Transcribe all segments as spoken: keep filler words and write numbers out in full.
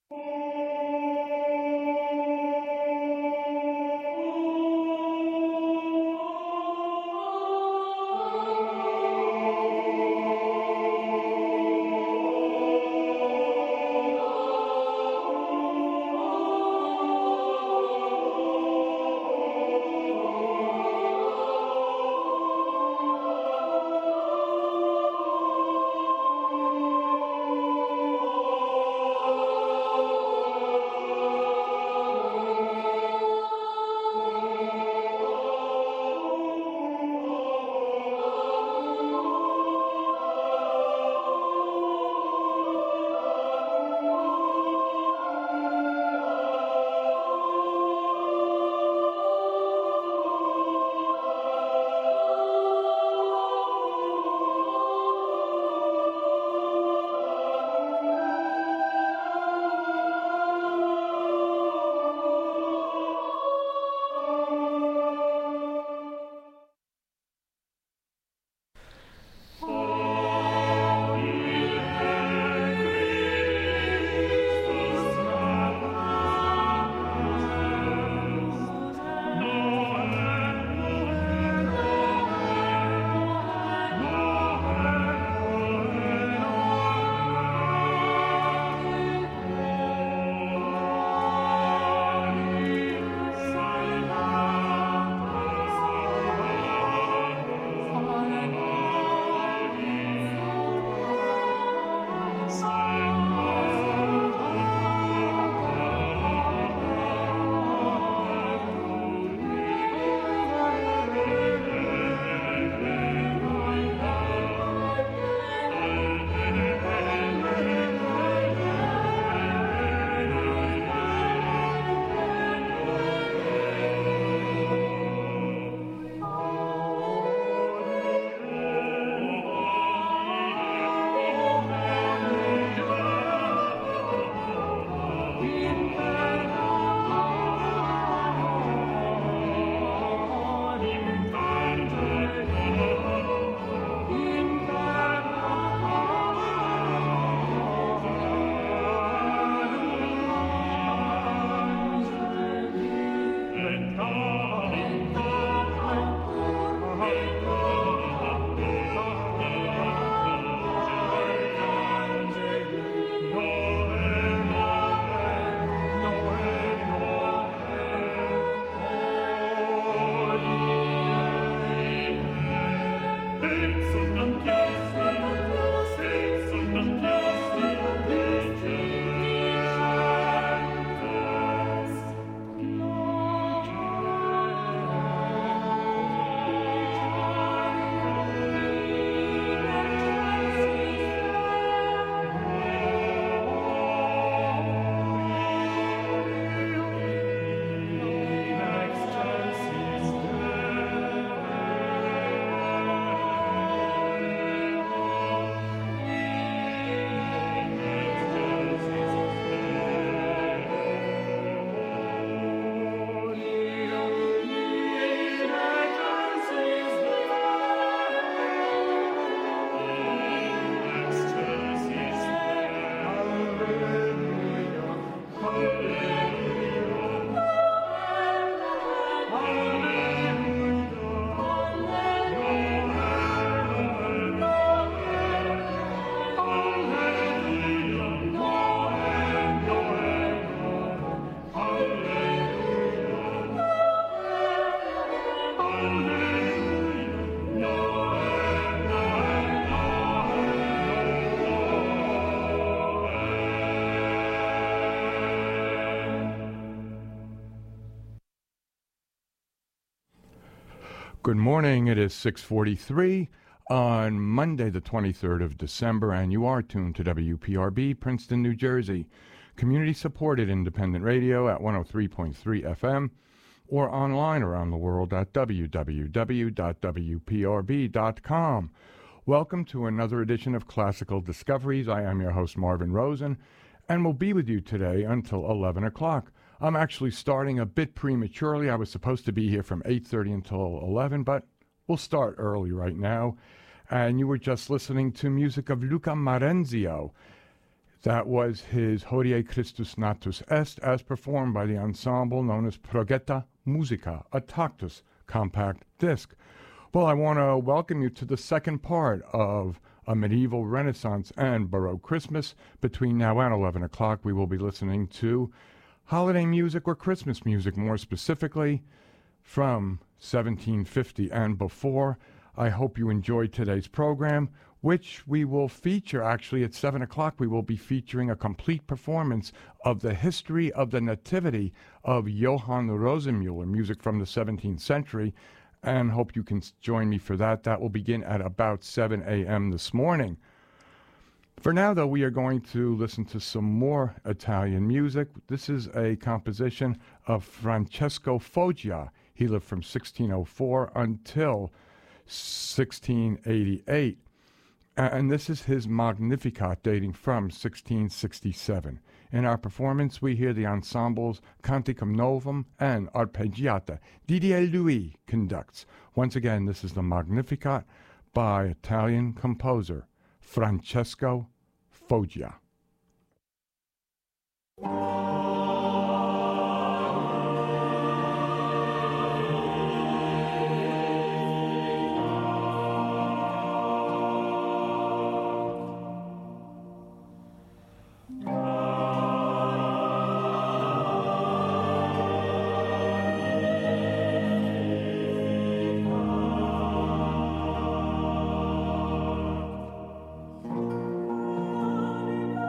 Good morning. It is six forty-three on Monday, the twenty-third of December, and you are tuned to W P R B, Princeton, New Jersey, community-supported independent radio at one oh three point three F M, or online around the world at w w w dot w p r b dot com. Welcome to another edition of Classical Discoveries. I am your host, Marvin Rosen, and will be with you today until eleven o'clock. I'm actually starting a bit prematurely. I was supposed to be here from eight thirty until eleven, but we'll start early right now. And you were just listening to music of Luca Marenzio. That was his Hodie Christus Natus Est, as performed by the ensemble known as Progetta Musica, a Tactus compact disc. Well, I want to welcome you to the second part of A Medieval Renaissance and Baroque Christmas. Between now and eleven o'clock, we will be listening to holiday music or Christmas music, more specifically, from seventeen fifty and before. I hope you enjoyed today's program, which we will feature actually at seven o'clock. We will be featuring a complete performance of the history of the Nativity of Johann Rosenmuller, music from the seventeenth century, and hope you can join me for that. That will begin at about seven a.m. this morning. For now, though, we are going to listen to some more Italian music. This is a composition of Francesco Foggia. He lived from sixteen oh four until sixteen eighty-eight. And this is his Magnificat, dating from sixteen sixty-seven. In our performance, we hear the ensembles Canticum Novum and Arpeggiata. Didier Louis conducts. Once again, this is the Magnificat by Italian composer Francesco Foggia. Thank you.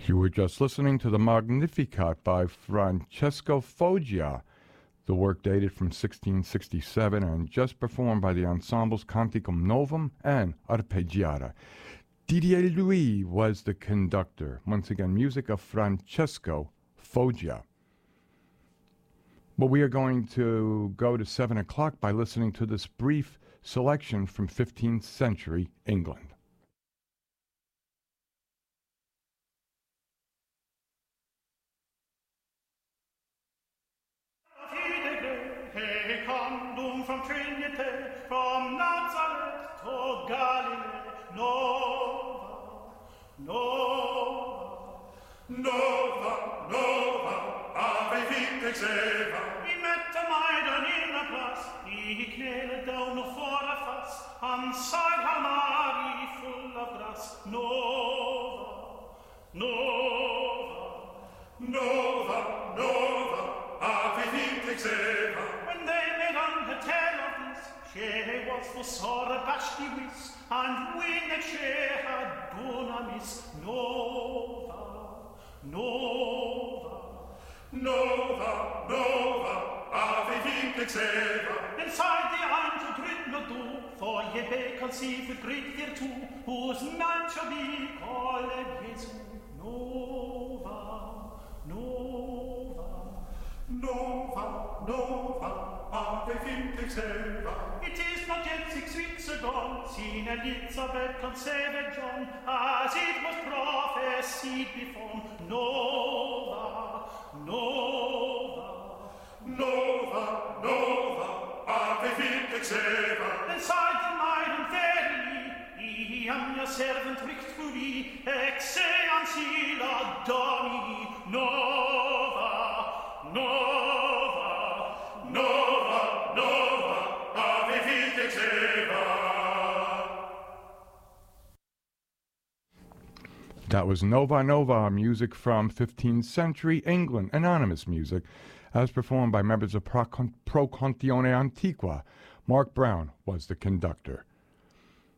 You were just listening to the Magnificat by Francesco Foggia. The work dated from sixteen sixty-seven and just performed by the ensembles Canticum Novum and Arpeggiata. Didier Louis was the conductor. Once again, music of Francesco Foggia. But we are going to go to seven o'clock by listening to this brief selection from fifteenth century England. From Trinity, from Nazareth to Galilee, Nova, Nova, Nova, Nova, Ave Vindex Eva. We met the maiden in a glass, he kneeled down for a fuss, and sighed Hail Mary full of grass, Nova, Nova, Nova, Nova, Ave Vindex Eva. When they made on the tale of this, she was for sore abashed wis, and when that she had done a miss, Nova, Nova, Nova, Nova, Ave Vindex Eva. Inside the angel did not do, for ye may conceive with great fear too, whose man shall be called Jesu. Nova, Nova, Nova, Nova, Ave Vindex Eva. It is not yet six weeks ago, seen Elizabeth conceived John, as it was prophesied before. Nova, Nova, Nova, Nova, Ave Vindex Eva. Inside the maiden verily, I am your servant victory, exe ancilla Domini. Nova, Nova, Nova, Nova, Ave Vindex Eva. That was Nova Nova, music from fifteenth century England, anonymous music, as performed by members of Pro Cantione Antiqua. Mark Brown was the conductor.